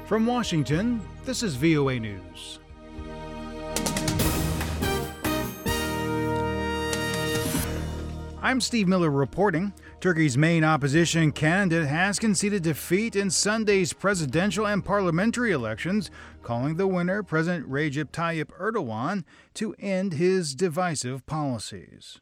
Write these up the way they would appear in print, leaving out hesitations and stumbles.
From Washington, this is VOA News. I'm Steve Miller reporting. Turkey's main opposition candidate has conceded defeat in Sunday's presidential and parliamentary elections, calling the winner, President Recep Tayyip Erdogan, to end his divisive policies.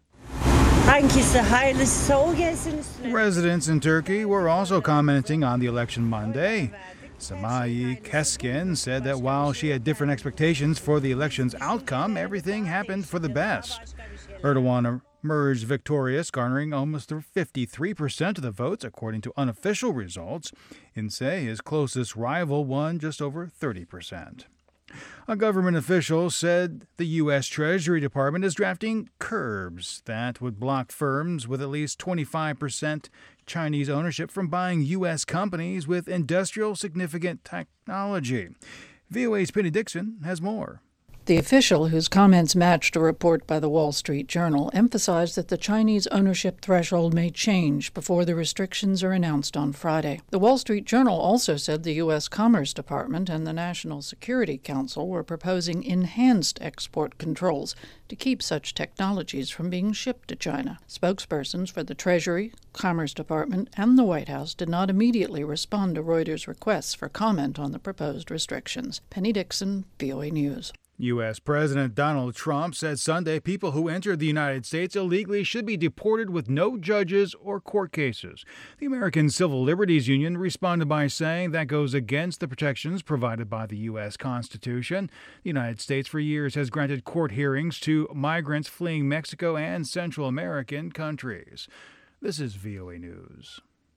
Residents in Turkey were also commenting on the election Monday. Semayi Keskin said that while she had different expectations for the election's outcome, everything happened for the best. Erdogan emerged victorious, garnering almost 53% of the votes, according to unofficial results. Ince, his closest rival, won just over 30%. A government official said the U.S. Treasury Department is drafting curbs that would block firms with at least 25% Chinese ownership from buying U.S. companies with industrial significant technology. VOA's Penny Dixon has more. The official, whose comments matched a report by the Wall Street Journal, emphasized that the Chinese ownership threshold may change before the restrictions are announced on Friday. The Wall Street Journal also said the U.S. Commerce Department and the National Security Council were proposing enhanced export controls to keep such technologies from being shipped to China. Spokespersons for the Treasury, Commerce Department, and the White House did not immediately respond to Reuters' requests for comment on the proposed restrictions. Penny Dixon, VOA News. U.S. President Donald Trump said Sunday people who entered the United States illegally should be deported with no judges or court cases. The American Civil Liberties Union responded by saying that goes against the protections provided by the U.S. Constitution. The United States for years has granted court hearings to migrants fleeing Mexico and Central American countries. This is VOA News.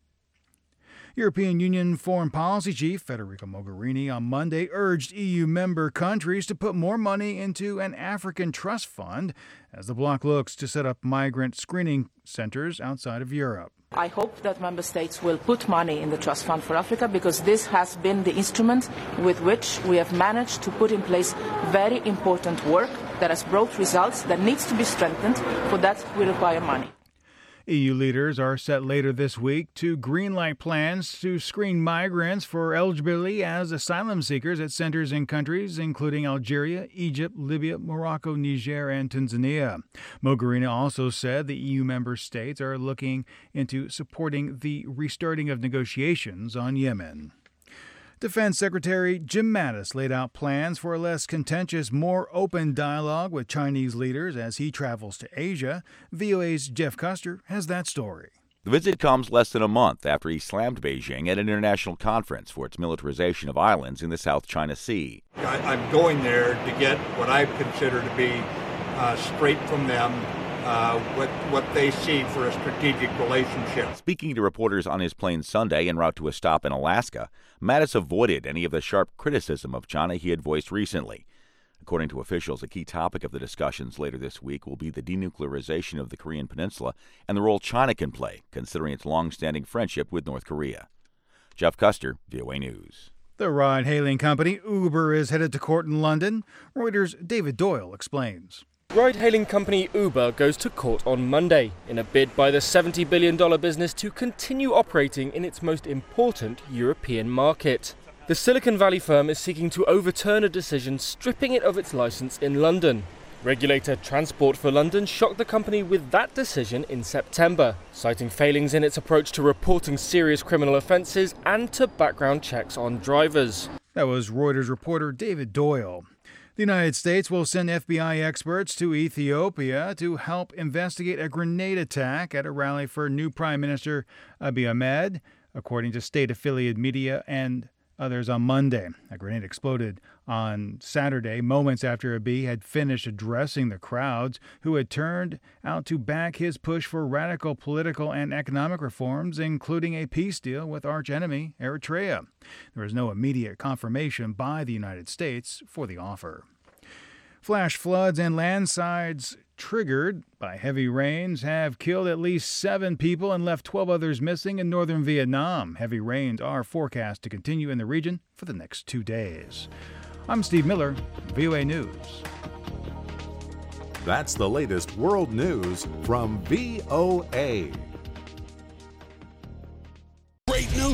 European Union Foreign Policy Chief Federica Mogherini on Monday urged EU member countries to put more money into an African trust fund as the bloc looks to set up migrant screening centers outside of Europe. I hope that member states will put money in the Trust Fund for Africa because this has been the instrument with which we have managed to put in place very important work that has brought results that needs to be strengthened. For that, we require money. EU leaders are set later this week to greenlight plans to screen migrants for eligibility as asylum seekers at centers in countries including Algeria, Egypt, Libya, Morocco, Niger, and Tanzania. Mogherini also said the EU member states are looking into supporting the restarting of negotiations on Yemen. Defense Secretary Jim Mattis laid out plans for a less contentious, more open dialogue with Chinese leaders as he travels to Asia. VOA's Jeff Custer has that story. The visit comes less than a month after he slammed Beijing at an international conference for its militarization of islands in the South China Sea. I'm going there to get what I consider to be straight from them, what they see for a strategic relationship. Speaking to reporters on his plane Sunday en route to a stop in Alaska, Mattis avoided any of the sharp criticism of China he had voiced recently. According to officials, a key topic of the discussions later this week will be the denuclearization of the Korean Peninsula and the role China can play, considering its long-standing friendship with North Korea. Jeff Custer, VOA News. The ride-hailing company Uber is headed to court in London. Reuters' David Doyle explains. Ride-hailing company Uber goes to court on Monday in a bid by the $70 billion business to continue operating in its most important European market. The Silicon Valley firm is seeking to overturn a decision stripping it of its license in London. Regulator Transport for London shocked the company with that decision in September, citing failings in its approach to reporting serious criminal offences and to background checks on drivers. That was Reuters reporter David Doyle. The United States will send FBI experts to Ethiopia to help investigate a grenade attack at a rally for new Prime Minister Abiy Ahmed, according to state-affiliated media and others on Monday. A grenade exploded on Saturday, moments after Abiy had finished addressing the crowds who had turned out to back his push for radical political and economic reforms, including a peace deal with archenemy Eritrea. There was no immediate confirmation by the United States for the offer. Flash floods and landslides triggered by heavy rains have killed at least 7 people and left 12 others missing in northern Vietnam. Heavy rains are forecast to continue in the region for the next 2 days. I'm Steve Miller, VOA News. That's the latest world news from VOA.